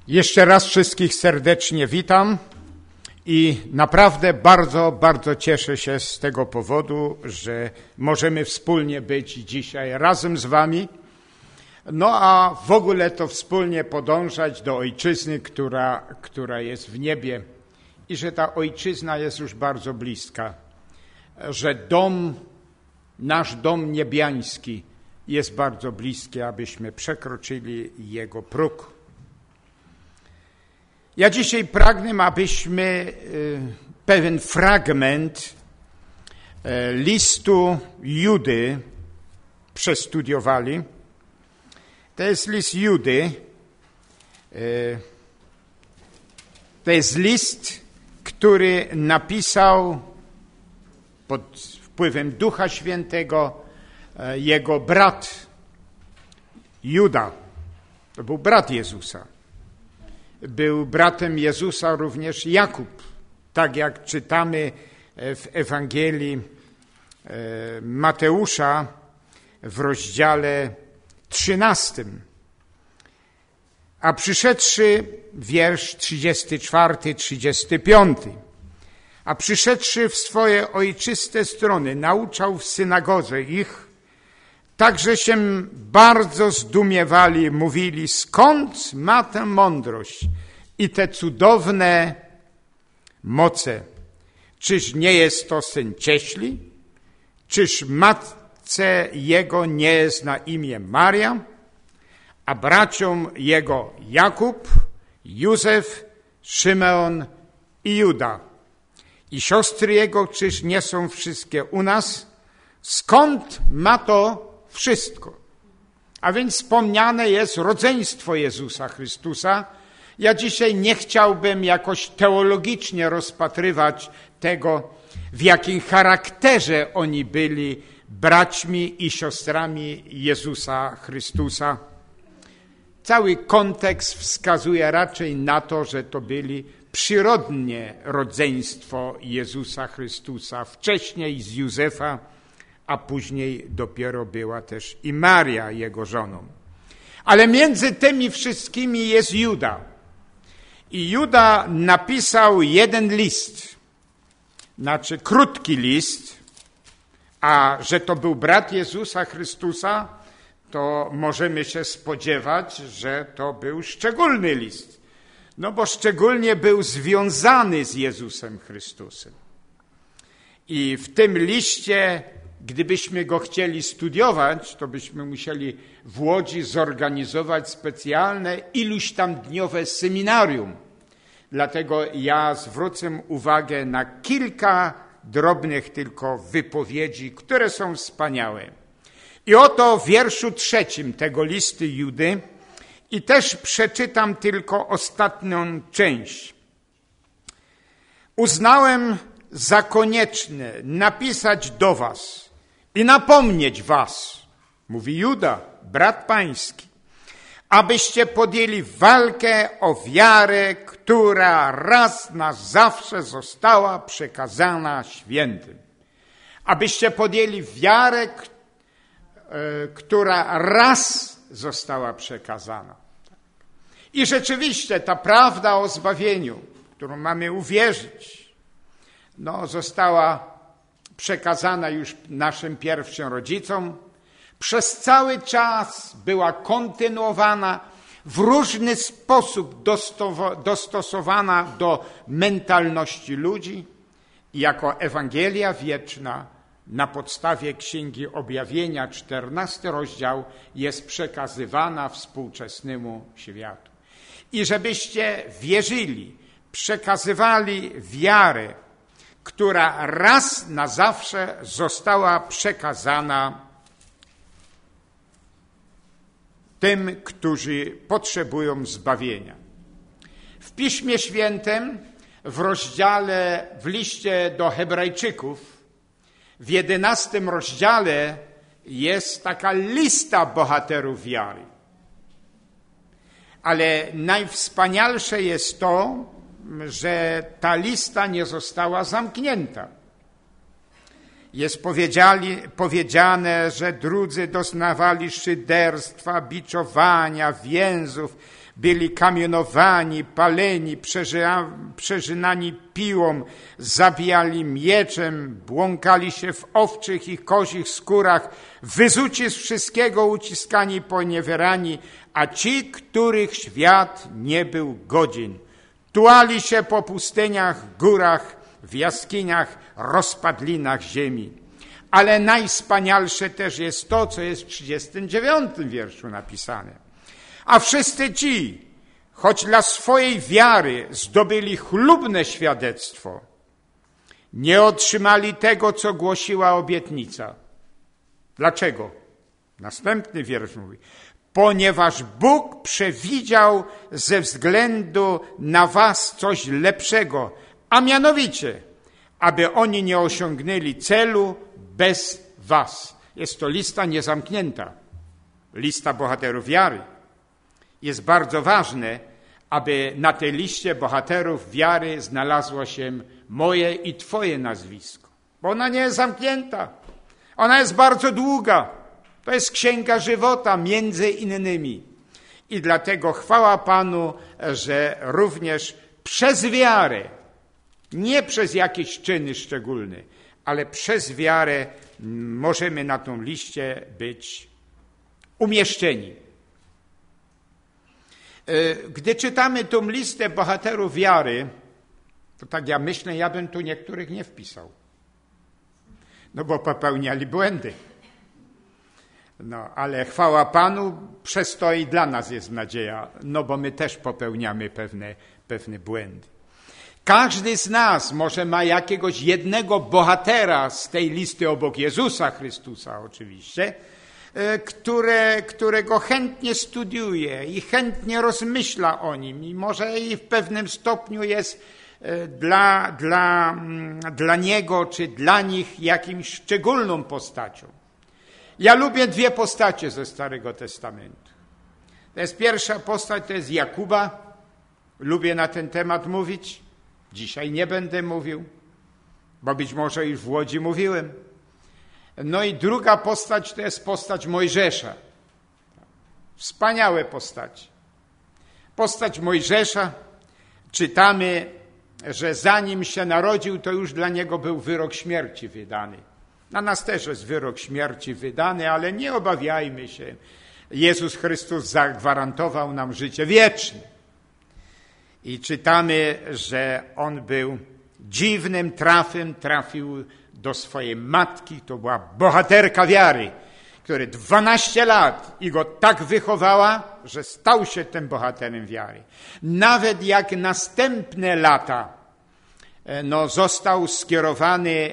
Jeszcze raz wszystkich serdecznie witam i naprawdę bardzo cieszę się z tego powodu, że możemy wspólnie być dzisiaj razem z wami, no a w ogóle to wspólnie podążać do ojczyzny, która jest w niebie i że ta ojczyzna jest już bardzo bliska, że nasz dom niebiański jest bardzo bliski, abyśmy przekroczyli jego próg. Ja dzisiaj pragnę, abyśmy pewien fragment listu Judy przestudiowali. To jest list Judy. To jest list, który napisał pod wpływem Ducha Świętego jego brat Juda. To był brat Jezusa. Był bratem Jezusa również Jakub, tak jak czytamy w Ewangelii Mateusza w rozdziale 13. A przyszedłszy, wiersz 34, 35. A przyszedłszy w swoje ojczyste strony, nauczał w synagodze ich, także się bardzo zdumiewali, mówili, skąd ma tę mądrość i te cudowne moce? Czyż nie jest to syn cieśli? Czyż matce jego nie jest na imię Maria? A braciom jego Jakub, Józef, Szymeon i Juda. I siostry jego, czyż nie są wszystkie u nas? Skąd ma to wszystko? A więc wspomniane jest rodzeństwo Jezusa Chrystusa. Ja dzisiaj nie chciałbym jakoś teologicznie rozpatrywać tego, w jakim charakterze oni byli braćmi i siostrami Jezusa Chrystusa. Cały kontekst wskazuje raczej na to, że to byli przyrodnie rodzeństwo Jezusa Chrystusa, wcześniej z Józefa, a później dopiero była też i Maria, jego żoną. Ale między tymi wszystkimi jest Juda. I Juda napisał jeden list, znaczy krótki list, a że to był brat Jezusa Chrystusa, to możemy się spodziewać, że to był szczególny list. No bo szczególnie był związany z Jezusem Chrystusem. I w tym liście, gdybyśmy go chcieli studiować, to byśmy musieli w Łodzi zorganizować specjalne iluś tam dniowe seminarium. Dlatego ja zwrócę uwagę na kilka drobnych tylko wypowiedzi, które są wspaniałe. I oto w wierszu 3 tego listu Judy i też przeczytam tylko ostatnią część. Uznałem za konieczne napisać do was i napomnieć was, mówi Juda, brat pański, abyście podjęli walkę o wiarę, która raz na zawsze została przekazana świętym. Abyście podjęli wiarę, która raz została przekazana. I rzeczywiście ta prawda o zbawieniu, którą mamy uwierzyć, została przekazana już naszym pierwszym rodzicom. Przez cały czas była kontynuowana, w różny sposób dostosowana do mentalności ludzi i jako Ewangelia wieczna na podstawie Księgi Objawienia, 14 rozdział, jest przekazywana współczesnemu światu. I żebyście wierzyli, przekazywali wiarę, która raz na zawsze została przekazana tym, którzy potrzebują zbawienia. W Piśmie Świętym, w liście do Hebrajczyków, w 11 rozdziale jest taka lista bohaterów wiary. Ale najwspanialsze jest to, że ta lista nie została zamknięta. Jest powiedziane, że drudzy doznawali szyderstwa, biczowania, więzów, byli kamienowani, paleni, przeżynani piłą, zabijali mieczem, błąkali się w owczych i kozich skórach, wyzuci z wszystkiego, uciskani, poniewierani, a ci, których świat nie był godzien, tułali się po pustyniach, górach, w jaskiniach, rozpadlinach ziemi. Ale najwspanialsze też jest to, co jest w 39 wierszu napisane. A wszyscy ci, choć dla swojej wiary zdobyli chlubne świadectwo, nie otrzymali tego, co głosiła obietnica. Dlaczego? Następny wiersz mówi. Ponieważ Bóg przewidział ze względu na was coś lepszego, a mianowicie, aby oni nie osiągnęli celu bez was. Jest to lista niezamknięta, lista bohaterów wiary. Jest bardzo ważne, aby na tej liście bohaterów wiary znalazło się moje i twoje nazwisko. Bo ona nie jest zamknięta. Ona jest bardzo długa. To jest księga żywota między innymi. I dlatego chwała Panu, że również przez wiarę, nie przez jakieś czyny szczególne, ale przez wiarę możemy na tą liście być umieszczeni. Gdy czytamy tą listę bohaterów wiary, to tak ja myślę, ja bym tu niektórych nie wpisał. No bo popełniali błędy. No, ale chwała Panu, przez to i dla nas jest nadzieja, no bo my też popełniamy pewne błędy. Każdy z nas może ma jakiegoś jednego bohatera z tej listy obok Jezusa Chrystusa oczywiście, którego chętnie studiuje i chętnie rozmyśla o nim i może i w pewnym stopniu jest dla niego czy dla nich jakimś szczególną postacią. Ja lubię dwie postacie ze Starego Testamentu. To jest pierwsza postać, to jest Jakuba. Lubię na ten temat mówić. Dzisiaj nie będę mówił, bo być może już w Łodzi mówiłem. No i druga postać to jest postać Mojżesza. Wspaniałe postacie. Postać Mojżesza, czytamy, że zanim się narodził, to już dla niego był wyrok śmierci wydany. Na nas też jest wyrok śmierci wydany, ale nie obawiajmy się. Jezus Chrystus zagwarantował nam życie wieczne. I czytamy, że on był dziwnym trafem, trafił do swojej matki, to była bohaterka wiary, która 12 lat i go tak wychowała, że stał się tym bohaterem wiary. Nawet jak następne lata został skierowany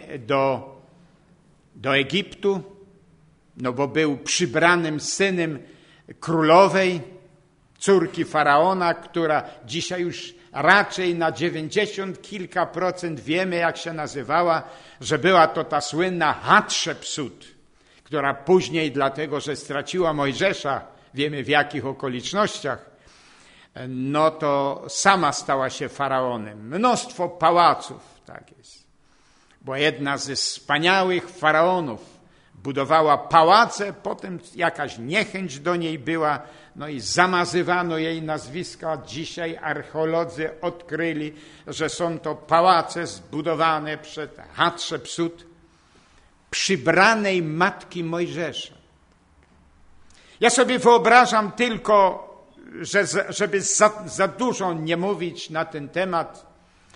do Egiptu, bo był przybranym synem królowej, córki Faraona, która dzisiaj już raczej na 90 kilka procent wiemy, jak się nazywała, że była to ta słynna Hatshepsut, która później, dlatego że straciła Mojżesza, wiemy w jakich okolicznościach, no to sama stała się faraonem. Mnóstwo pałaców, tak jest. Bo jedna ze wspaniałych faraonów budowała pałace, potem jakaś niechęć do niej była, no i zamazywano jej nazwiska. Dzisiaj archeolodzy odkryli, że są to pałace zbudowane przez Hatshepsut, przybranej matki Mojżesza. Ja sobie wyobrażam tylko, żeby za dużo nie mówić na ten temat,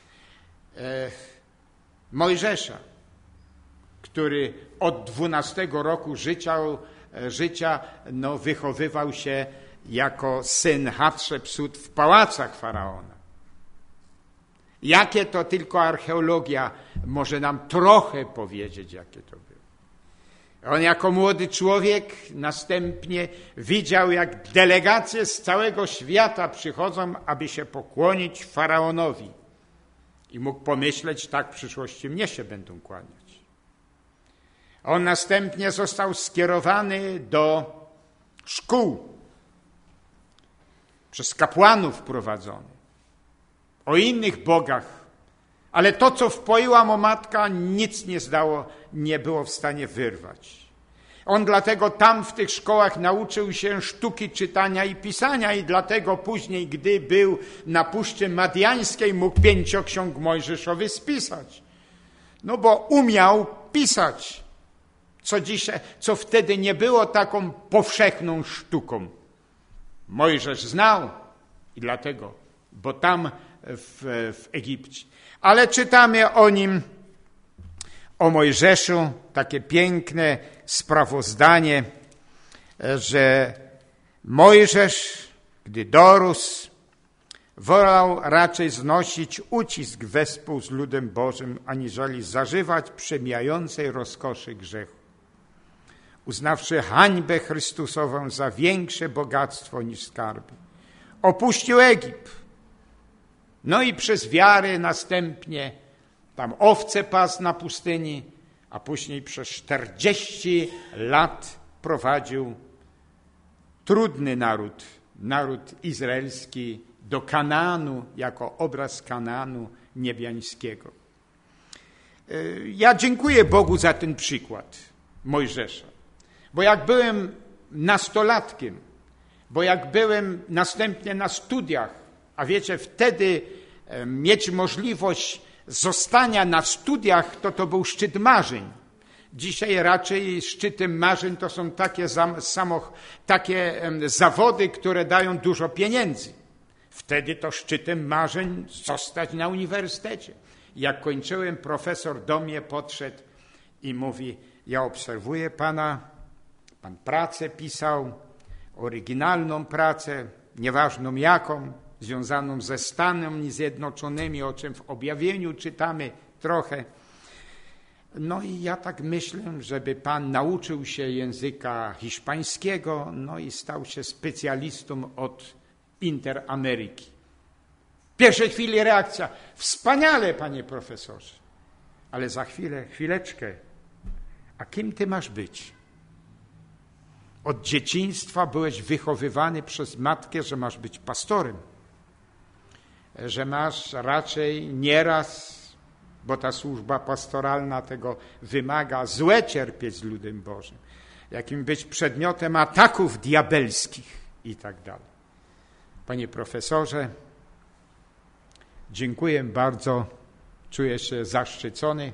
Mojżesza, który od 12 roku życia wychowywał się jako syn Hatshepsut w pałacach faraona. Jakie to tylko archeologia może nam trochę powiedzieć, jakie to było. On jako młody człowiek następnie widział, jak delegacje z całego świata przychodzą, aby się pokłonić faraonowi. I mógł pomyśleć, tak w przyszłości mnie się będą kłaniać. On następnie został skierowany do szkół, przez kapłanów prowadzony, o innych bogach, ale to, co wpoiła mu matka, nic nie było w stanie wyrwać. On dlatego tam w tych szkołach nauczył się sztuki czytania i pisania i dlatego później, gdy był na Puszczy Madiańskiej, mógł 5 ksiąg mojżeszowych spisać. No bo umiał pisać, co wtedy nie było taką powszechną sztuką. Mojżesz znał i dlatego, bo tam w Egipcie. Ale czytamy o nim, o Mojżeszu, takie piękne sprawozdanie, że Mojżesz, gdy dorósł, wolał raczej znosić ucisk wespół z ludem Bożym, aniżeli zażywać przemijającej rozkoszy grzechu. Uznawszy hańbę Chrystusową za większe bogactwo niż skarby. Opuścił Egipt. No i przez wiarę następnie tam owce pasł na pustyni, a później przez 40 lat prowadził trudny naród izraelski do Kanaanu, jako obraz Kanaanu niebiańskiego. Ja dziękuję Bogu za ten przykład Mojżesza, bo jak byłem nastolatkiem, bo jak byłem następnie na studiach, a wiecie, wtedy mieć możliwość zostania na studiach, to był szczyt marzeń. Dzisiaj raczej szczytem marzeń to są takie zawody, które dają dużo pieniędzy. Wtedy to szczytem marzeń zostać na uniwersytecie. Jak kończyłem, profesor do mnie podszedł i mówi: ja obserwuję pana, pan pracę pisał, oryginalną pracę, nieważną jaką, związaną ze Stanami Zjednoczonymi, o czym w objawieniu czytamy trochę. No i ja tak myślę, żeby pan nauczył się języka hiszpańskiego, no i stał się specjalistą od Interameryki. W pierwszej chwili reakcja: wspaniale, panie profesorze. Ale za chwileczkę, a kim ty masz być? Od dzieciństwa byłeś wychowywany przez matkę, że masz być pastorem. Że masz raczej nieraz, bo ta służba pastoralna tego wymaga, złe cierpieć z ludem Bożym. Jakim być przedmiotem ataków diabelskich i tak dalej. Panie profesorze, dziękuję bardzo, czuję się zaszczycony,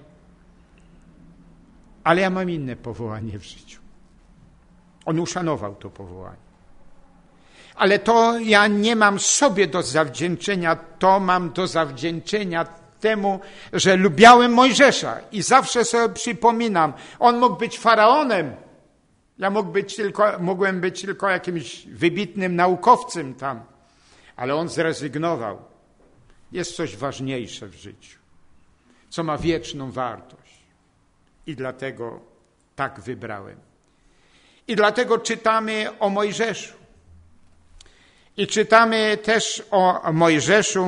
ale ja mam inne powołanie w życiu. On uszanował to powołanie. Ale to ja nie mam sobie do zawdzięczenia, to mam do zawdzięczenia temu, że lubiałem Mojżesza i zawsze sobie przypominam, on mógł być faraonem, ja mogłem być tylko jakimś wybitnym naukowcem tam, ale on zrezygnował. Jest coś ważniejsze w życiu, co ma wieczną wartość i dlatego tak wybrałem. I dlatego czytamy o Mojżeszu. I czytamy też o Mojżeszu,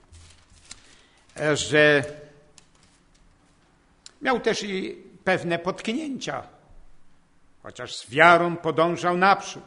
że miał też i pewne potknięcia, chociaż z wiarą podążał naprzód.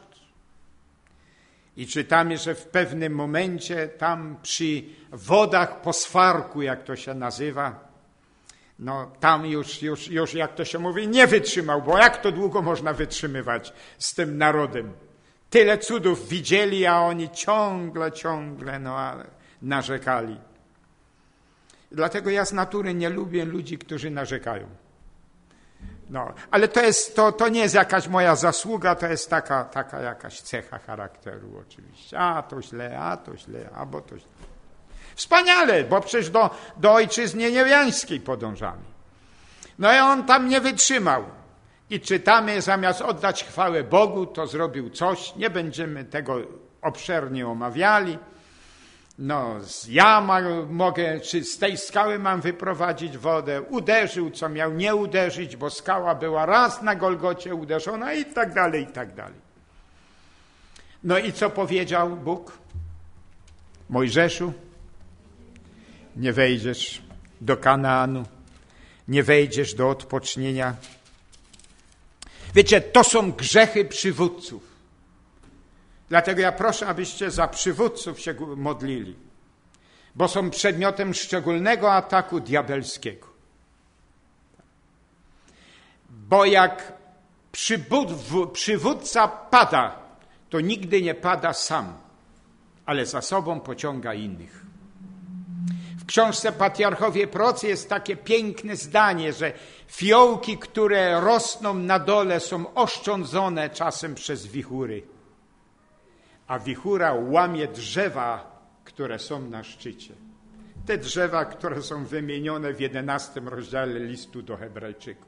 I czytamy, że w pewnym momencie tam przy wodach Posfarku, jak to się nazywa, no tam już jak to się mówi, nie wytrzymał, bo jak to długo można wytrzymywać z tym narodem? Tyle cudów widzieli, a oni ciągle narzekali. Dlatego ja z natury nie lubię ludzi, którzy narzekają. No, ale to nie jest jakaś moja zasługa, to jest taka jakaś cecha charakteru oczywiście. A to źle, bo to źle. Wspaniale, bo przecież do ojczyzny niebiańskiej podążamy. No i on tam nie wytrzymał. I czytamy, zamiast oddać chwałę Bogu, to zrobił coś, nie będziemy tego obszernie omawiali. No, czy z tej skały mam wyprowadzić wodę, uderzył, co miał nie uderzyć, bo skała była raz na Golgocie uderzona i tak dalej, i tak dalej. No i co powiedział Bóg? Mojżeszu, nie wejdziesz do Kanaanu, nie wejdziesz do odpocznienia. Wiecie, to są grzechy przywódców. Dlatego ja proszę, abyście za przywódców się modlili, bo są przedmiotem szczególnego ataku diabelskiego. Bo jak przywódca pada, to nigdy nie pada sam, ale za sobą pociąga innych. W książce Patriarchowie Prorocy jest takie piękne zdanie, że fiołki, które rosną na dole, są oszczędzone czasem przez wichury, a wichura łamie drzewa, które są na szczycie. Te drzewa, które są wymienione w 11 rozdziale listu do Hebrajczyków.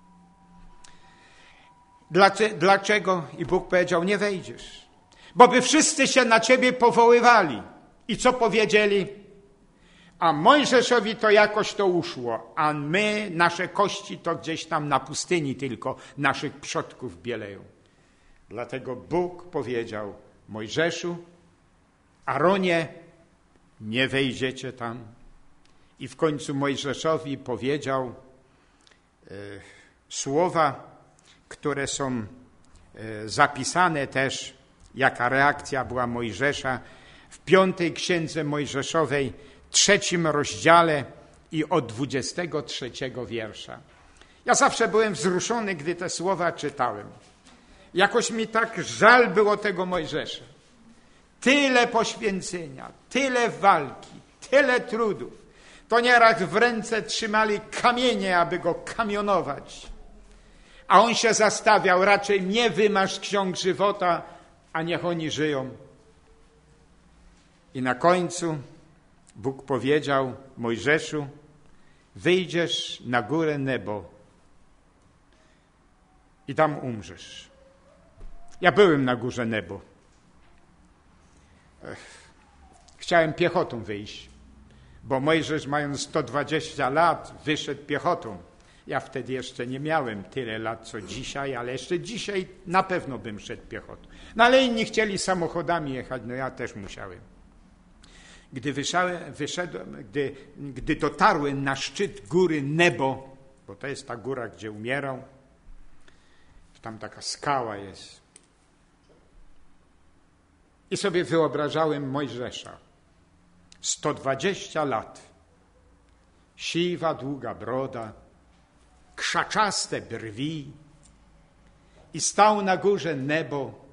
Dlaczego? I Bóg powiedział, nie wejdziesz. Bo by wszyscy się na ciebie powoływali. I co powiedzieli? A Mojżeszowi to jakoś to uszło, a my, nasze kości to gdzieś tam na pustyni tylko naszych przodków bieleją. Dlatego Bóg powiedział, Mojżeszu, Aaronie, nie wejdziecie tam. I w końcu Mojżeszowi powiedział słowa, które są zapisane też, jaka reakcja była Mojżesza w 5 Księdze Mojżeszowej, 3 rozdziale i od 23 wiersza. Ja zawsze byłem wzruszony, gdy te słowa czytałem. Jakoś mi tak żal było tego Mojżesza. Tyle poświęcenia, tyle walki, tyle trudów. To nieraz w ręce trzymali kamienie, aby go kamionować. A on się zastawiał, raczej mnie wymasz z ksiąg żywota, a niech oni żyją. I na końcu Bóg powiedział Mojżeszu, wyjdziesz na górę Nebo i tam umrzesz. Ja byłem na górze Nebo. Chciałem piechotą wyjść, bo Mojżesz, mając 120 lat, wyszedł piechotą. Ja wtedy jeszcze nie miałem tyle lat, co dzisiaj, ale jeszcze dzisiaj na pewno bym szedł piechotą. No ale inni chcieli samochodami jechać, no ja też musiałem. Gdy dotarłem na szczyt góry Nebo, bo to jest ta góra, gdzie umierał, tam taka skała jest. I sobie wyobrażałem Mojżesza. 120 lat. Siwa, długa broda, krzaczaste brwi i stał na górze Nebo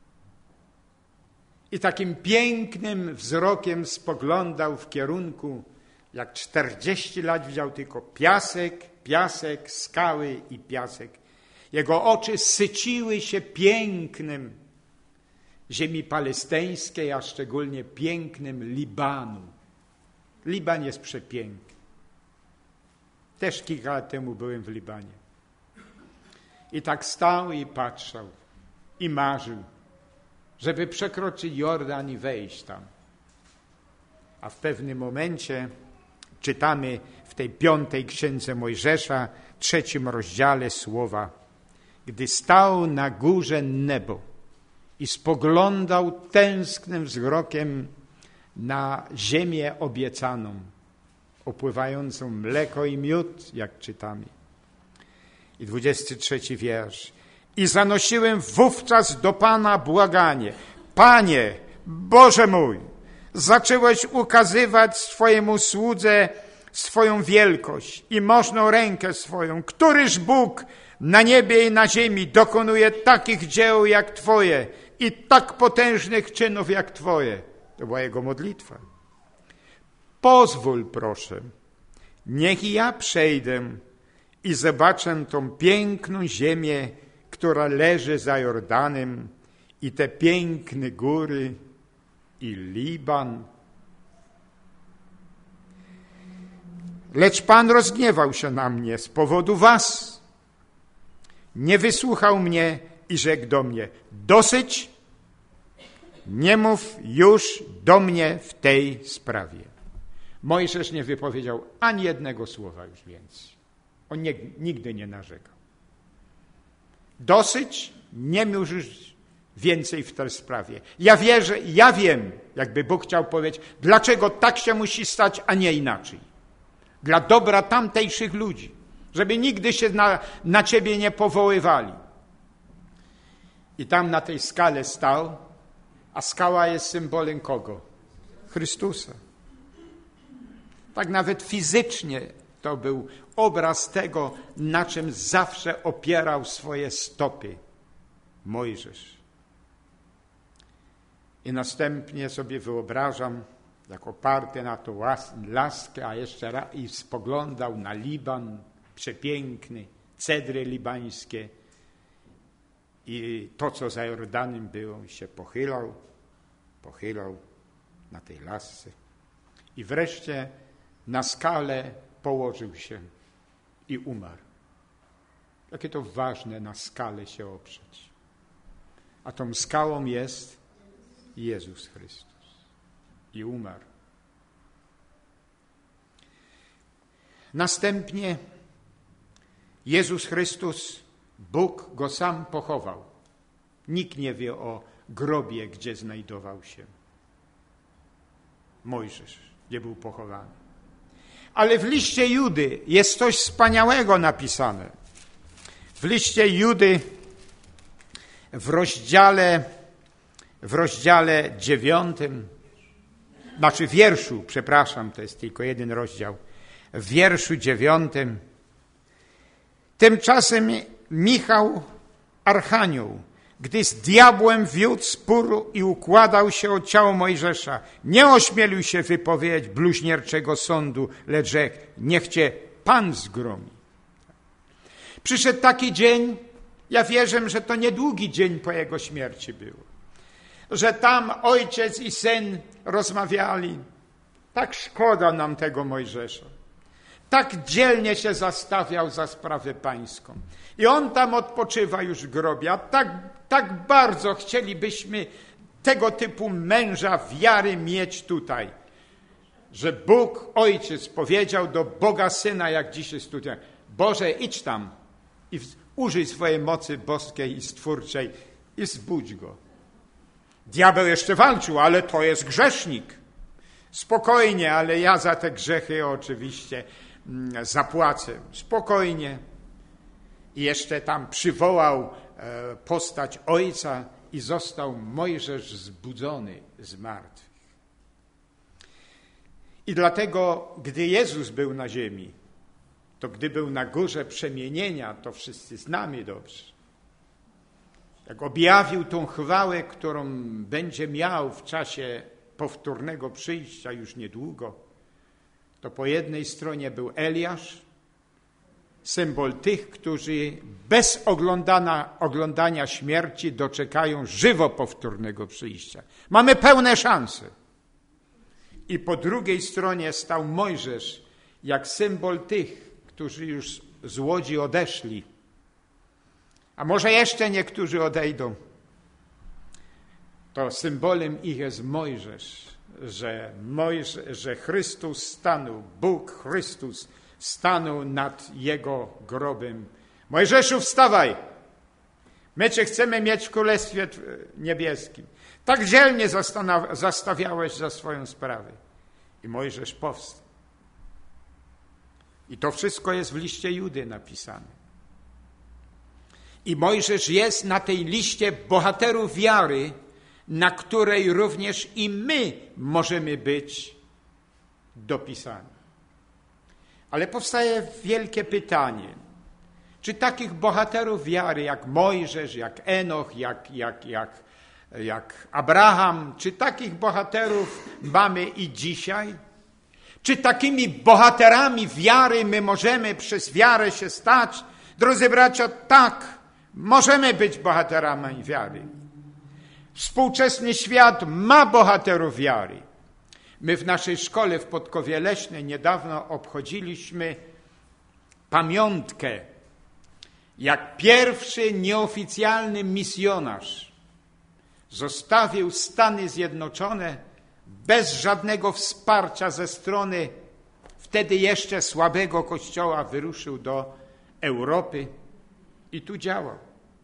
i takim pięknym wzrokiem spoglądał w kierunku, jak 40 lat widział tylko piasek, piasek, skały i piasek. Jego oczy syciły się pięknem ziemi palestyńskiej, a szczególnie pięknem Libanu. Liban jest przepiękny. Też kilka lat temu byłem w Libanie. I tak stał i patrzał i marzył, żeby przekroczyć Jordan i wejść tam. A w pewnym momencie czytamy w tej 5 Księdze Mojżesza, 3 rozdziale słowa, gdy stał na górze Nebo i spoglądał tęsknym wzrokiem na ziemię obiecaną, opływającą mleko i miód, jak czytamy. I 23 wiersz. I zanosiłem wówczas do Pana błaganie. Panie, Boże mój, zacząłeś ukazywać swojemu słudze swoją wielkość i możną rękę swoją. Któryż Bóg na niebie i na ziemi dokonuje takich dzieł jak Twoje i tak potężnych czynów jak Twoje? To była jego modlitwa. Pozwól, proszę, niech i ja przejdę i zobaczę tą piękną ziemię, która leży za Jordanem i te piękne góry i Liban. Lecz Pan rozgniewał się na mnie z powodu was. Nie wysłuchał mnie i rzekł do mnie, dosyć, nie mów już do mnie w tej sprawie. Mojżesz nie wypowiedział ani jednego słowa już więcej. On nigdy nie narzekał. Dosyć, nie mów już więcej w tej sprawie. Ja wierzę, ja wiem, jakby Bóg chciał powiedzieć, dlaczego tak się musi stać, a nie inaczej. Dla dobra tamtejszych ludzi, żeby nigdy się na ciebie nie powoływali. I tam na tej skale stał, a skała jest symbolem kogo? Chrystusa. Tak nawet fizycznie to był obraz tego, na czym zawsze opierał swoje stopy Mojżesz. I następnie sobie wyobrażam, jak oparty na tą laskę, a jeszcze raz i spoglądał na Liban, przepiękny, cedry libańskie i to, co za Jordanem było, i się pochylał na tej lasce. I wreszcie na skale położył się i umarł. Jakie to ważne na skale się oprzeć. A tą skałą jest Jezus Chrystus. I umarł. Następnie Jezus Chrystus, Bóg go sam pochował. Nikt nie wie o grobie, gdzie znajdował się Mojżesz, gdzie był pochowany. Ale w liście Judy jest coś wspaniałego napisane. W liście Judy w rozdziale 9, znaczy wierszu, przepraszam, to jest tylko jeden rozdział, w wierszu 9. Tymczasem Michał, archanioł, gdy z diabłem wiódł spór i układał się o ciało Mojżesza, nie ośmielił się wypowiedzieć bluźnierczego sądu, lecz rzekł: niech cię Pan zgromi. Przyszedł taki dzień, ja wierzę, że to niedługi dzień po jego śmierci był, że tam ojciec i syn rozmawiali. Tak szkoda nam tego Mojżesza. Tak dzielnie się zastawiał za sprawę pańską. I on tam odpoczywa już w grobie. A tak bardzo chcielibyśmy tego typu męża wiary mieć tutaj. Że Bóg Ojciec powiedział do Boga Syna, jak dzisiaj studiujemy: Boże, idź tam i użyj swojej mocy boskiej i stwórczej i zbudź go. Diabeł jeszcze walczył, ale to jest grzesznik. Spokojnie, ale ja za te grzechy oczywiście zapłacę. Spokojnie. I jeszcze tam przywołał postać ojca i został Mojżesz zbudzony z martwych. I dlatego, gdy Jezus był na ziemi, to gdy był na górze przemienienia, to wszyscy znamy dobrze. Jak objawił tą chwałę, którą będzie miał w czasie powtórnego przyjścia już niedługo, to po jednej stronie był Eliasz, symbol tych, którzy bez oglądania śmierci doczekają żywo powtórnego przyjścia. Mamy pełne szanse. I po drugiej stronie stał Mojżesz, jak symbol tych, którzy już z łodzi odeszli. A może jeszcze niektórzy odejdą. To symbolem ich jest Mojżesz, że Chrystus stanął, Bóg Chrystus stanął nad jego grobem. Mojżeszu, wstawaj! My cię chcemy mieć w Królestwie Niebieskim. Tak dzielnie zastawiałeś za swoją sprawę. I Mojżesz powstał. I to wszystko jest w liście Judy napisane. I Mojżesz jest na tej liście bohaterów wiary, na której również i my możemy być dopisani. Ale powstaje wielkie pytanie, czy takich bohaterów wiary jak Mojżesz, jak Enoch, jak Abraham, czy takich bohaterów mamy i dzisiaj? Czy takimi bohaterami wiary my możemy przez wiarę się stać? Drodzy bracia, tak, możemy być bohaterami wiary. Współczesny świat ma bohaterów wiary. My w naszej szkole w Podkowie Leśnej niedawno obchodziliśmy pamiątkę, jak pierwszy nieoficjalny misjonarz zostawił Stany Zjednoczone bez żadnego wsparcia ze strony wtedy jeszcze słabego Kościoła, wyruszył do Europy i tu działał.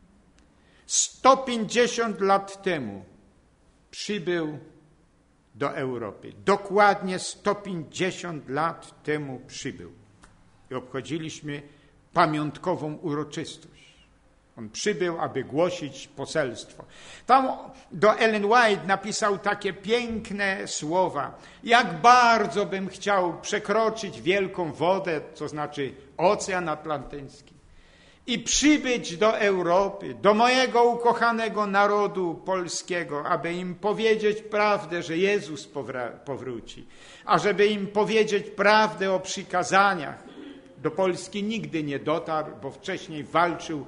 150 lat temu przybył do Europy. Dokładnie 150 lat temu przybył. I obchodziliśmy pamiątkową uroczystość. On przybył, aby głosić poselstwo. Tam do Ellen White napisał takie piękne słowa. Jak bardzo bym chciał przekroczyć wielką wodę, to znaczy Ocean Atlantycki, i przybyć do Europy, do mojego ukochanego narodu polskiego, aby im powiedzieć prawdę, że Jezus powróci, a żeby im powiedzieć prawdę o przykazaniach. Do Polski nigdy nie dotarł, bo wcześniej walczył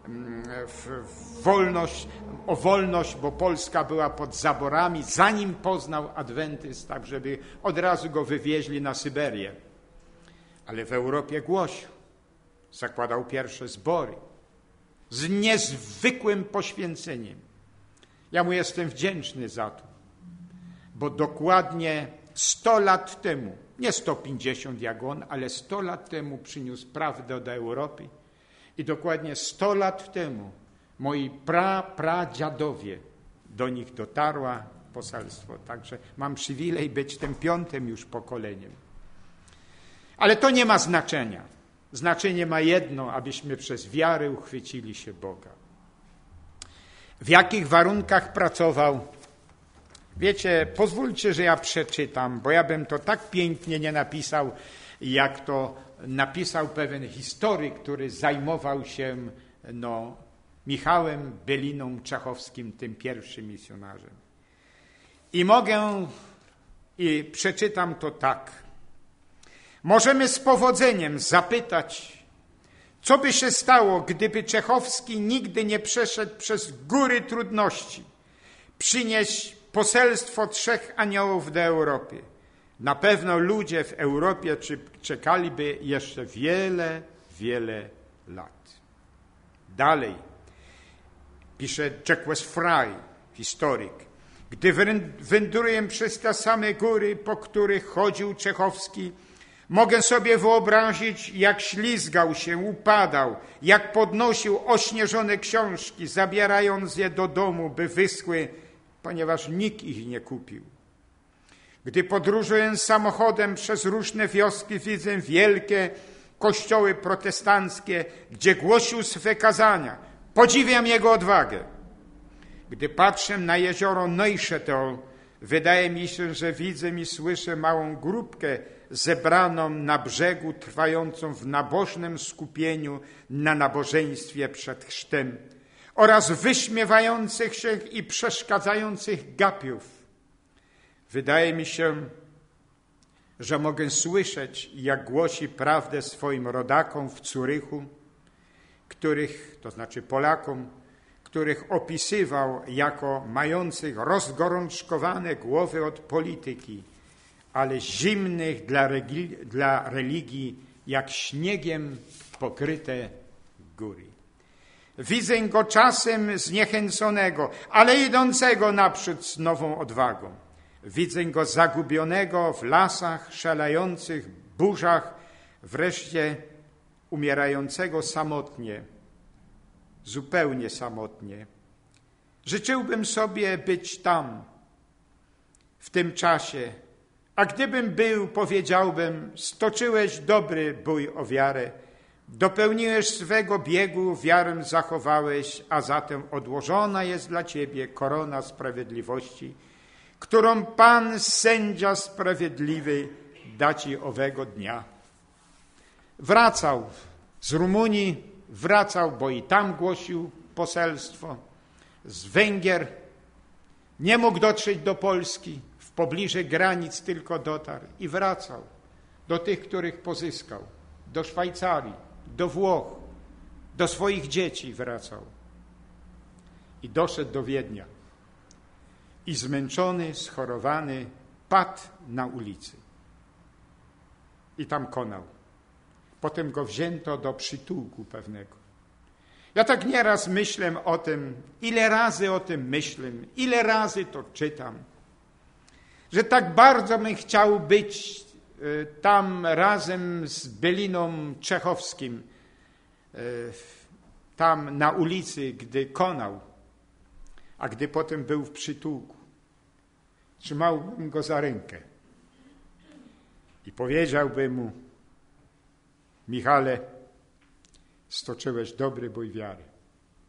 o wolność, bo Polska była pod zaborami, zanim poznał adwentyzm, tak żeby od razu go wywieźli na Syberię. Ale w Europie głosił, zakładał pierwsze zbory z niezwykłym poświęceniem. Ja mu jestem wdzięczny za to, bo dokładnie 100 lat temu, nie 150 jak on, ale 100 lat temu przyniósł prawdę do Europy. I dokładnie 100 lat temu moi pradziadowie, do nich dotarła poselstwo. Także mam przywilej być tym 5. już pokoleniem. Ale to nie ma znaczenia. Znaczenie ma jedno, abyśmy przez wiarę uchwycili się Boga. W jakich warunkach pracował? Wiecie, pozwólcie, że ja przeczytam, bo ja bym to tak pięknie nie napisał, jak to napisał pewien historyk, który zajmował się Michałem Beliną Czachowskim, tym pierwszym misjonarzem. I przeczytam to tak. Możemy z powodzeniem zapytać, co by się stało, gdyby Czechowski nigdy nie przeszedł przez góry trudności, przynieść poselstwo 3 aniołów do Europy. Na pewno ludzie w Europie czekaliby jeszcze wiele, wiele lat. Dalej pisze Jacques Fry, historyk. Gdy wędruję przez te same góry, po których chodził Czechowski, mogę sobie wyobrazić, jak ślizgał się, upadał, jak podnosił ośnieżone książki, zabierając je do domu, by wyschły, ponieważ nikt ich nie kupił. Gdy podróżuję samochodem przez różne wioski, widzę wielkie kościoły protestanckie, gdzie głosił swe kazania. Podziwiam jego odwagę. Gdy patrzę na jezioro Neuchâtel, wydaje mi się, że widzę i słyszę małą grupkę zebraną na brzegu, trwającą w nabożnym skupieniu na nabożeństwie przed chrztem oraz wyśmiewających się i przeszkadzających gapiów. Wydaje mi się, że mogę słyszeć, jak głosi prawdę swoim rodakom w Zurychu, to znaczy Polakom, których opisywał jako mających rozgorączkowane głowy od polityki, ale zimnych dla religii, jak śniegiem pokryte góry. Widzę go czasem zniechęconego, ale idącego naprzód z nową odwagą. Widzę go zagubionego w lasach, szalejących burzach, wreszcie umierającego samotnie, zupełnie samotnie. Życzyłbym sobie być tam, w tym czasie, a gdybym był, powiedziałbym, stoczyłeś dobry bój o wiarę, dopełniłeś swego biegu, wiarę zachowałeś, a zatem odłożona jest dla ciebie korona sprawiedliwości, którą Pan, sędzia sprawiedliwy, da ci owego dnia. Wracał z Rumunii, bo i tam głosił poselstwo, z Węgier, nie mógł dotrzeć do Polski, w pobliżu granic tylko dotarł i wracał do tych, których pozyskał, do Szwajcarii, do Włoch, do swoich dzieci wracał i doszedł do Wiednia i zmęczony, schorowany padł na ulicy i tam konał. Potem go wzięto do przytułku pewnego. Ja tak nieraz myślę o tym, ile razy o tym myślę, ile razy to czytam, że tak bardzo bym chciał być tam razem z Beliną Czechowskim, tam na ulicy, gdy konał, a gdy potem był w przytułku. Trzymałbym go za rękę i powiedziałbym mu: Michale, stoczyłeś dobry bój wiary.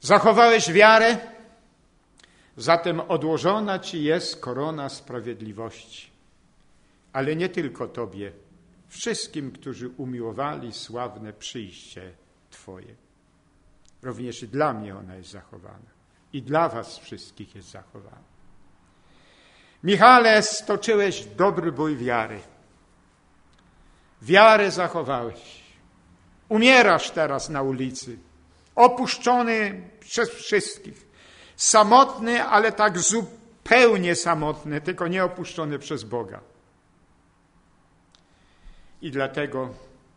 Zachowałeś wiarę? Zatem odłożona ci jest korona sprawiedliwości. Ale nie tylko tobie, wszystkim, którzy umiłowali sławne przyjście Twoje. Również i dla mnie ona jest zachowana. I dla was wszystkich jest zachowana. Michale, stoczyłeś dobry bój wiary. Wiarę zachowałeś. Umierasz teraz na ulicy. Opuszczony przez wszystkich. Samotny, ale tak zupełnie samotny, tylko nie opuszczony przez Boga. I dlatego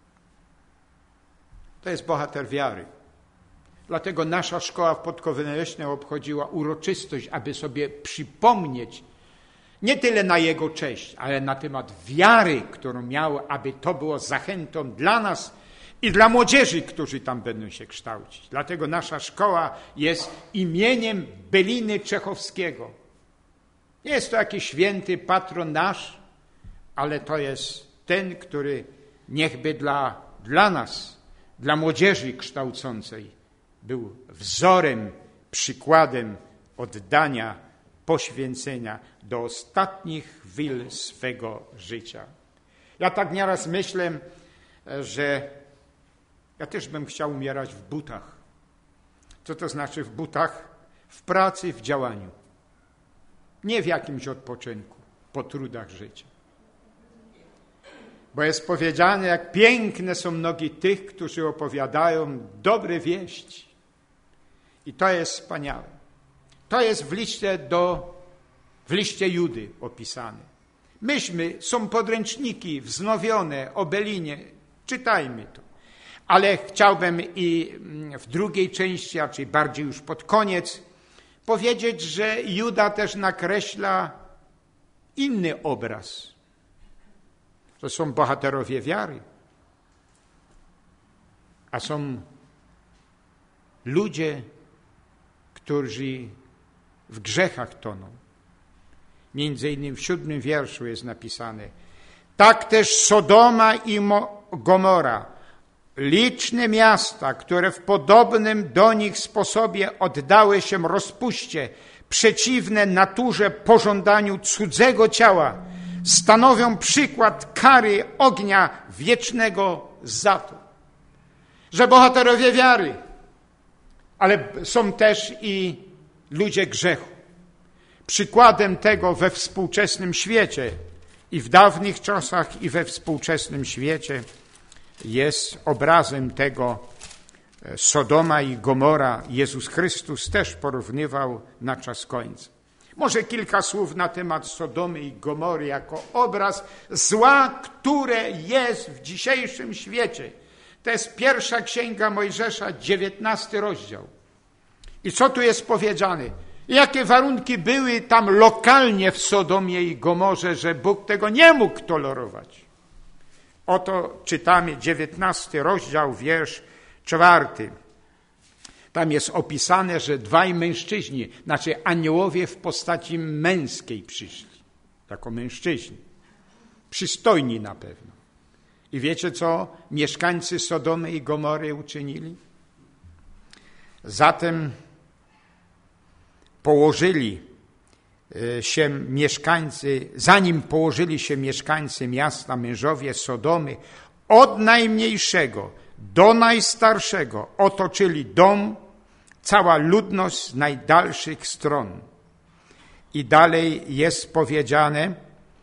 to jest bohater wiary. Dlatego nasza szkoła w Podkowie Leśnej obchodziła uroczystość, aby sobie przypomnieć nie tyle na jego cześć, ale na temat wiary, którą miał, aby to było zachętą dla nas i dla młodzieży, którzy tam będą się kształcić. Dlatego nasza szkoła jest imieniem Beliny Czechowskiego. Nie jest to jakiś święty patron nasz, ale to jest ten, który niechby dla nas, dla młodzieży kształcącej był wzorem, przykładem oddania, poświęcenia do ostatnich chwil swego życia. Ja tak nieraz myślę, że ja też bym chciał umierać w butach. Co to znaczy w butach? W pracy, w działaniu. Nie w jakimś odpoczynku, po trudach życia. Bo jest powiedziane, jak piękne są nogi tych, którzy opowiadają dobre wieści. I to jest wspaniałe. To jest w liście Judy opisane. Są podręczniki wznowione o Belinie. Czytajmy to. Ale chciałbym i w drugiej części, a czyli bardziej już pod koniec, powiedzieć, że Juda też nakreśla inny obraz. To są bohaterowie wiary, a są ludzie, którzy w grzechach toną. Między innymi w 7 wierszu jest napisane: tak też Sodoma i Gomora, liczne miasta, które w podobnym do nich sposobie oddały się rozpuście, przeciwne naturze pożądaniu cudzego ciała, stanowią przykład kary ognia wiecznego za to. Że bohaterowie wiary, ale są też i ludzie grzechu. Przykładem tego we współczesnym świecie i w dawnych czasach i we współczesnym świecie jest obrazem tego Sodoma i Gomora. Jezus Chrystus też porównywał na czas końca. Może kilka słów na temat Sodomy i Gomory jako obraz zła, które jest w dzisiejszym świecie. To jest 1 Księga Mojżesza, 19 rozdział. I co tu jest powiedziane? Jakie warunki były tam lokalnie w Sodomie i Gomorze, że Bóg tego nie mógł tolerować? Oto czytamy 19 rozdział, wiersz 4. Tam jest opisane, że 2 mężczyźni, znaczy aniołowie w postaci męskiej przyszli. Jako mężczyźni. Przystojni na pewno. I wiecie, co mieszkańcy Sodomy i Gomory uczynili? Zatem zanim położyli się mieszkańcy miasta, mężowie Sodomy, od najmniejszego do najstarszego otoczyli dom, cała ludność z najdalszych stron. I dalej jest powiedziane,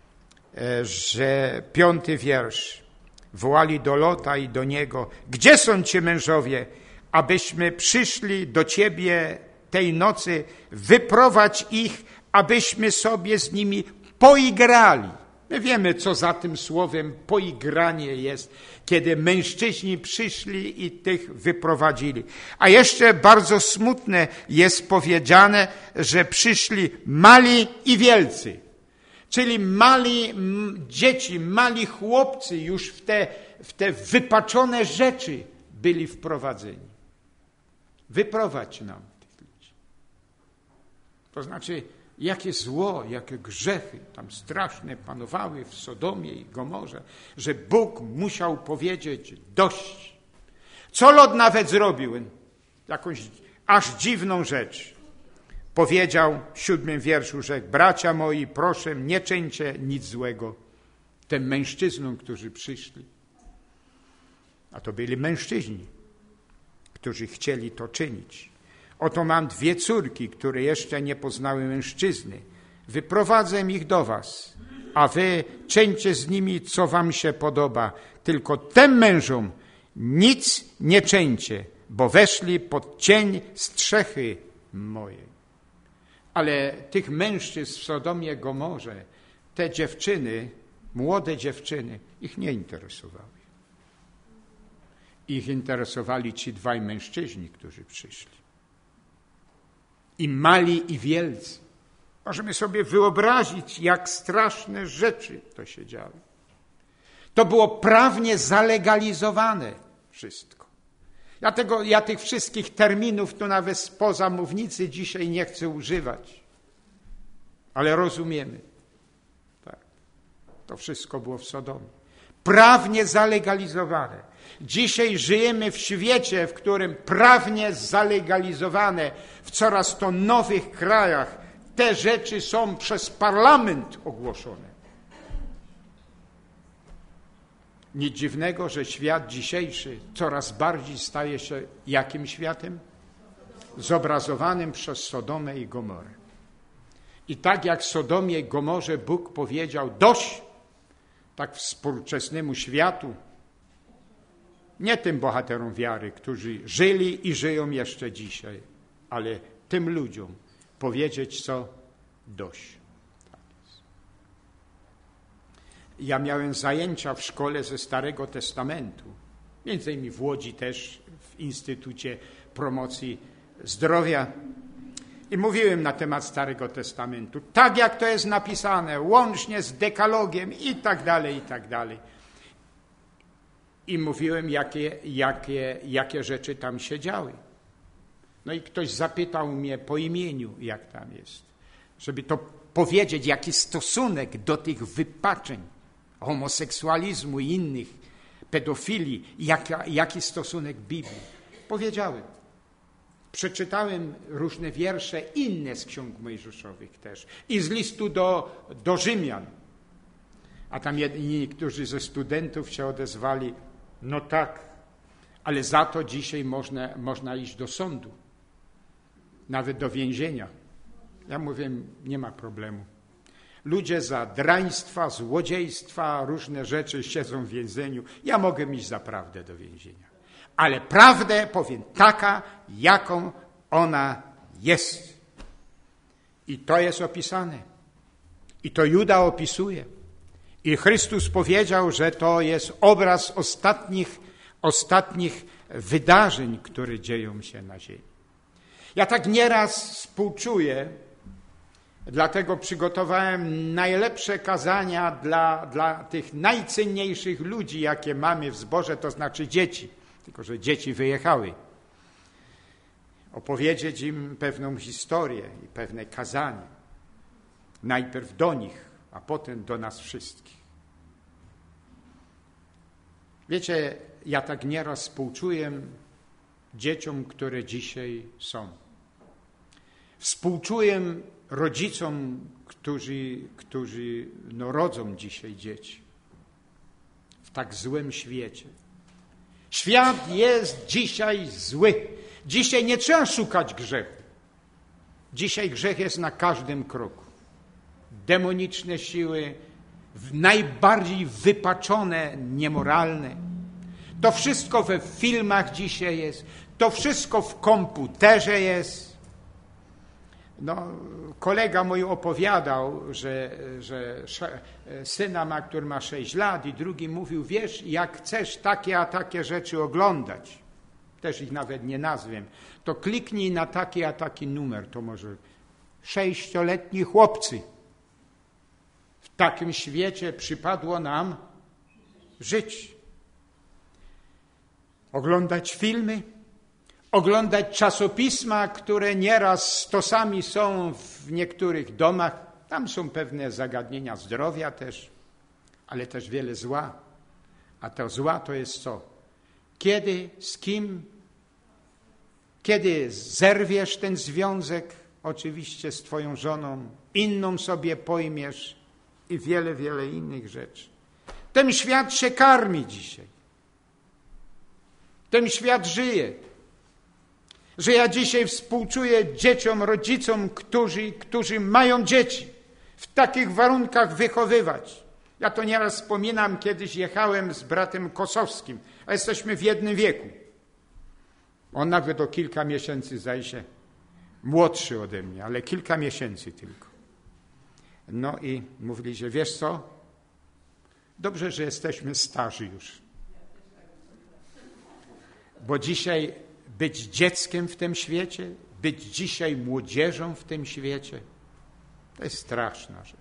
że 5 wiersz. Wołali do Lota i do niego: gdzie są ci mężowie, abyśmy przyszli do ciebie tej nocy, wyprowadź ich, abyśmy sobie z nimi poigrali. My wiemy, co za tym słowem poigranie jest, kiedy mężczyźni przyszli i tych wyprowadzili. A jeszcze bardzo smutne jest powiedziane, że przyszli mali i wielcy. Czyli mali dzieci, mali chłopcy już w te wypaczone rzeczy byli wprowadzeni. Wyprowadź nam tych ludzi. To znaczy, jakie zło, jakie grzechy tam straszne panowały w Sodomie i Gomorze, że Bóg musiał powiedzieć dość. Co Lot nawet zrobił? Jakąś aż dziwną rzecz. Powiedział w 7 wierszu, że bracia moi, proszę, nie czyńcie nic złego tym mężczyznom, którzy przyszli. A to byli mężczyźni, którzy chcieli to czynić. Oto mam 2 córki, które jeszcze nie poznały mężczyzny. Wyprowadzę ich do was, a wy czyńcie z nimi, co wam się podoba. Tylko tym mężom nic nie czyńcie, bo weszli pod cień strzechy mojej. Ale tych mężczyzn w Sodomie i Gomorze, te dziewczyny, młode dziewczyny, ich nie interesowały. Ich interesowali ci 2 mężczyźni, którzy przyszli. I mali, i wielcy. Możemy sobie wyobrazić, jak straszne rzeczy to się działy. To było prawnie zalegalizowane wszystko. Ja tych wszystkich terminów tu nawet spoza mównicy dzisiaj nie chcę używać. Ale rozumiemy. Tak. To wszystko było w Sodomie. Prawnie zalegalizowane. Dzisiaj żyjemy w świecie, w którym prawnie zalegalizowane w coraz to nowych krajach te rzeczy są przez parlament ogłoszone. Nic dziwnego, że świat dzisiejszy coraz bardziej staje się jakim światem? Zobrazowanym przez Sodomę i Gomorę. I tak jak Sodomie i Gomorze Bóg powiedział dość, tak współczesnemu światu, nie tym bohaterom wiary, którzy żyli i żyją jeszcze dzisiaj, ale tym ludziom powiedzieć co? Dość. Tak jest. Ja miałem zajęcia w szkole ze Starego Testamentu, między innymi w Łodzi też, w Instytucie Promocji Zdrowia. I mówiłem na temat Starego Testamentu, tak jak to jest napisane, łącznie z dekalogiem i tak dalej, i tak dalej. I mówiłem, jakie rzeczy tam się działy. No i ktoś zapytał mnie po imieniu, jak tam jest, żeby to powiedzieć, jaki stosunek do tych wypaczeń, homoseksualizmu i innych, pedofilii, jaki stosunek Biblii. Powiedziałem. Przeczytałem różne wiersze, inne z ksiąg mojżeszowych też i z listu do Rzymian. A tam niektórzy ze studentów się odezwali, no tak, ale za to dzisiaj można iść do sądu, nawet do więzienia. Ja mówię, nie ma problemu. Ludzie za draństwa, złodziejstwa, różne rzeczy siedzą w więzieniu. Ja mogę iść za prawdę do więzienia. Ale prawdę powiem taka, jaką ona jest. I to jest opisane. I to Juda opisuje. I Chrystus powiedział, że to jest obraz ostatnich wydarzeń, które dzieją się na ziemi. Ja tak nieraz współczuję, dlatego przygotowałem najlepsze kazania dla tych najcenniejszych ludzi, jakie mamy w zborze, to znaczy dzieci. Tylko że dzieci wyjechały. Opowiedzieć im pewną historię i pewne kazanie. Najpierw do nich, a potem do nas wszystkich. Wiecie, ja tak nieraz współczuję dzieciom, które dzisiaj są. Współczuję rodzicom, którzy rodzą dzisiaj dzieci. W tak złym świecie. Świat jest dzisiaj zły. Dzisiaj nie trzeba szukać grzechu. Dzisiaj grzech jest na każdym kroku. Demoniczne siły, najbardziej wypaczone, niemoralne. To wszystko we filmach dzisiaj jest. To wszystko w komputerze jest. No, kolega mój opowiadał, że syna ma, który ma 6 lat i drugi mówił, wiesz, jak chcesz takie a takie rzeczy oglądać, też ich nawet nie nazwiem, to kliknij na taki a taki numer, to może 6-letni chłopcy. W takim świecie przypadło nam żyć. Oglądać filmy, oglądać czasopisma, które nieraz stosami są w niektórych domach. Tam są pewne zagadnienia zdrowia też, ale też wiele zła. A to zła to jest co? Kiedy, z kim Kiedy zerwiesz ten związek, oczywiście z twoją żoną, inną sobie pojmiesz i wiele, wiele innych rzeczy. Ten świat się karmi dzisiaj. Ten świat żyje. Że ja dzisiaj współczuję dzieciom, rodzicom, którzy mają dzieci, w takich warunkach wychowywać. Ja to nieraz wspominam, kiedyś jechałem z bratem Kosowskim, a jesteśmy w jednym wieku. On nawet o kilka miesięcy, zdaje się, młodszy ode mnie, ale kilka miesięcy tylko. No i mówili, że wiesz co? Dobrze, że jesteśmy starzy już. Bo dzisiaj być dzieckiem w tym świecie, być dzisiaj młodzieżą w tym świecie, to jest straszna rzecz.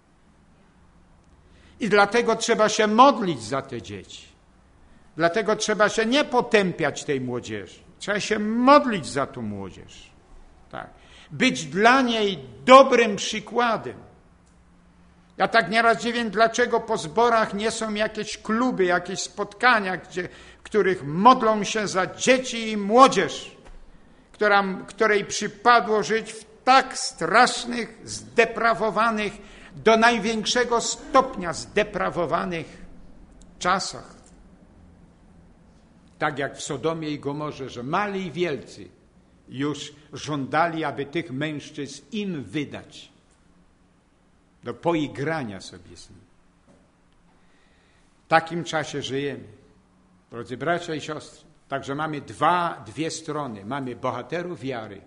I dlatego trzeba się modlić za te dzieci. Dlatego trzeba się nie potępiać tej młodzieży. Trzeba się modlić za tą młodzież. Tak. Być dla niej dobrym przykładem. Ja tak nieraz dziwię, dlaczego po zborach nie są jakieś kluby, jakieś spotkania, w których modlą się za dzieci i młodzież, której przypadło żyć w tak strasznych, zdeprawowanych, do największego stopnia zdeprawowanych czasach. Tak jak w Sodomie i Gomorze, że mali i wielcy już żądali, aby tych mężczyzn im wydać do poigrania sobie z nimi. W takim czasie żyjemy. Drodzy bracia i siostry, także mamy dwie strony. Mamy bohaterów wiary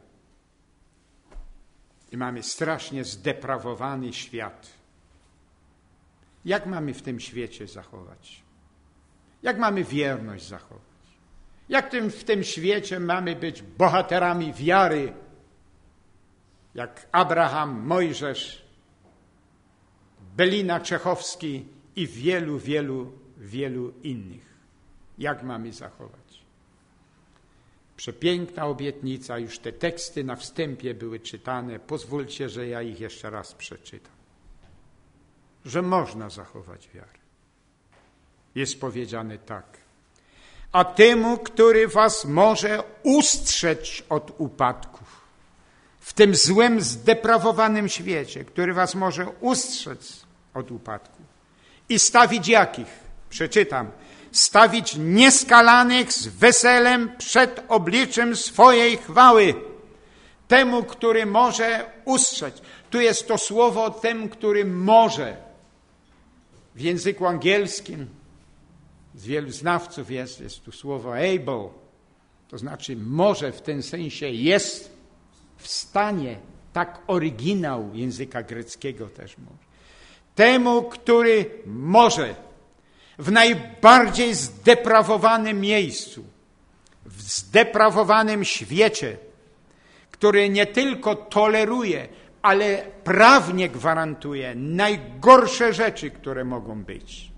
i mamy strasznie zdeprawowany świat. Jak mamy w tym świecie zachować? Jak mamy wierność zachować? Jak w tym świecie mamy być bohaterami wiary? Jak Abraham, Mojżesz, Belina Czechowski i wielu, wielu, wielu innych. Jak mamy zachować? Przepiękna obietnica, już te teksty na wstępie były czytane. Pozwólcie, że ja ich jeszcze raz przeczytam. Że można zachować wiarę. Jest powiedziane tak. A temu, który was może ustrzec od upadków, w tym złym, zdeprawowanym świecie, który was może ustrzec od upadku i stawić jakich? Przeczytam. Stawić nieskalanych z weselem przed obliczem swojej chwały. Temu, który może ustrzec. Tu jest to słowo tym, który może. W języku angielskim z wielu znawców jest tu słowo able. To znaczy może, w tym sensie jest w stanie. Tak oryginał języka greckiego też może. Temu, który może w najbardziej zdeprawowanym miejscu, w zdeprawowanym świecie, który nie tylko toleruje, ale prawnie gwarantuje najgorsze rzeczy, które mogą być.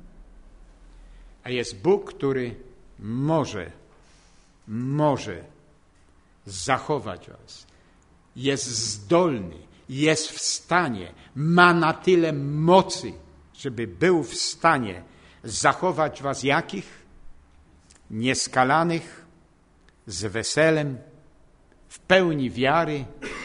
A jest Bóg, który może zachować was. Jest zdolny, jest w stanie, ma na tyle mocy, żeby był w stanie zachować was jakich? Nieskalanych, z weselem, w pełni wiary,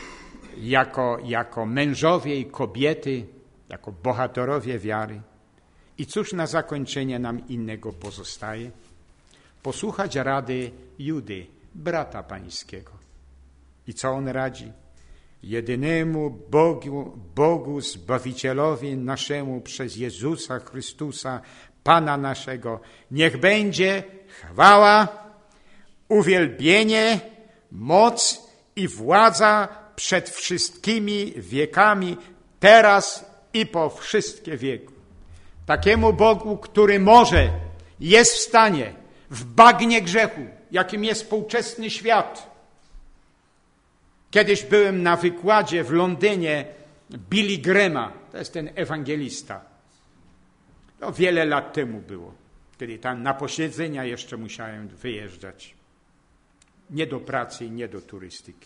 jako mężowie i kobiety, jako bohaterowie wiary. I cóż na zakończenie nam innego pozostaje? Posłuchać rady Judy, brata pańskiego. I co on radzi? Jedynemu Bogu Zbawicielowi naszemu przez Jezusa Chrystusa, Pana naszego, niech będzie chwała, uwielbienie, moc i władza przed wszystkimi wiekami, teraz i po wszystkie wieki. Takiemu Bogu, który może, jest w stanie w bagnie grzechu, jakim jest współczesny świat. Kiedyś byłem na wykładzie w Londynie Billy Grahama, to jest ten ewangelista. To wiele lat temu było, kiedy tam na posiedzenia jeszcze musiałem wyjeżdżać. Nie do pracy i nie do turystyki.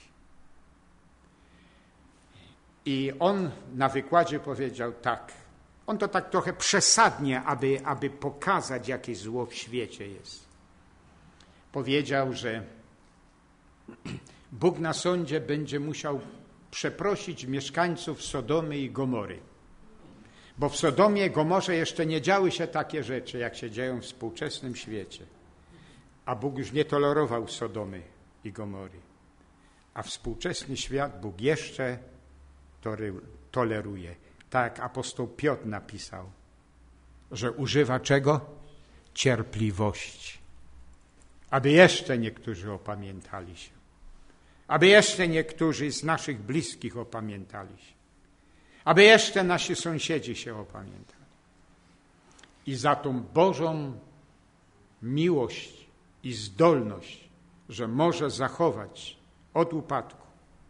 I on na wykładzie powiedział tak. On to tak trochę przesadnie, aby pokazać, jakie zło w świecie jest. Powiedział, że Bóg na sądzie będzie musiał przeprosić mieszkańców Sodomy i Gomory. Bo w Sodomie i Gomorze jeszcze nie działy się takie rzeczy, jak się dzieją w współczesnym świecie. A Bóg już nie tolerował Sodomy i Gomory. A współczesny świat Bóg jeszcze toleruje. Tak jak apostoł Piotr napisał, że używa czego? Cierpliwości. Aby jeszcze niektórzy opamiętali się. Aby jeszcze niektórzy z naszych bliskich opamiętali się. Aby jeszcze nasi sąsiedzi się opamiętali. I za tą Bożą miłość i zdolność, że może zachować od upadku.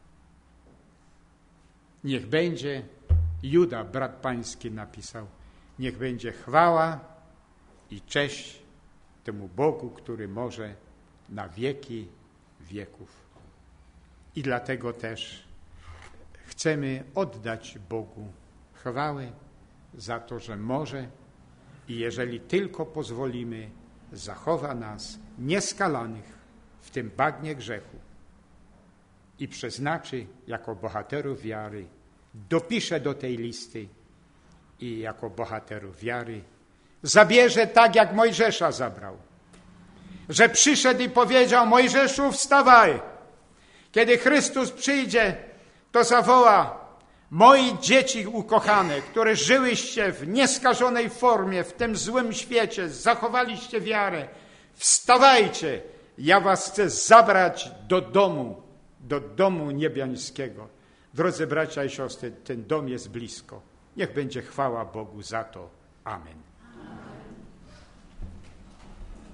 Niech będzie, Juda, brat pański, napisał, niech będzie chwała i cześć temu Bogu, który może na wieki wieków. I dlatego też chcemy oddać Bogu chwałę za to, że może i jeżeli tylko pozwolimy, zachowa nas nieskalanych w tym bagnie grzechu i przeznaczy jako bohaterów wiary, dopisze do tej listy i jako bohaterów wiary zabierze tak, jak Mojżesza zabrał. Że przyszedł i powiedział: Mojżeszu, wstawaj! Kiedy Chrystus przyjdzie, to zawoła: moi dzieci ukochane, które żyłyście w nieskażonej formie, w tym złym świecie, zachowaliście wiarę, wstawajcie, ja was chcę zabrać do domu niebiańskiego. Drodzy bracia i siostry, ten dom jest blisko. Niech będzie chwała Bogu za to. Amen.